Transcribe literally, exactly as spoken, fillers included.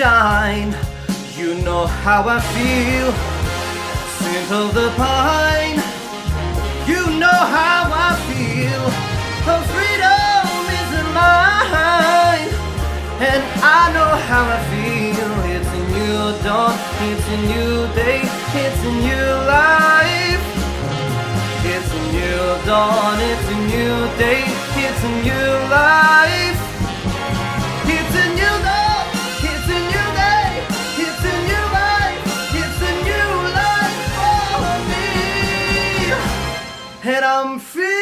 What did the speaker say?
shine. You know how I feel. Scent of the pine. You know how I feel. Oh, freedom is mine. And I know how I feel. It's a new dawn. It's a new day. It's a new life. It's a new dawn. It's a new day. It's a new life. It's a new dawn. It's a new day. It's a new life. It's a new life for me. And I'm feeling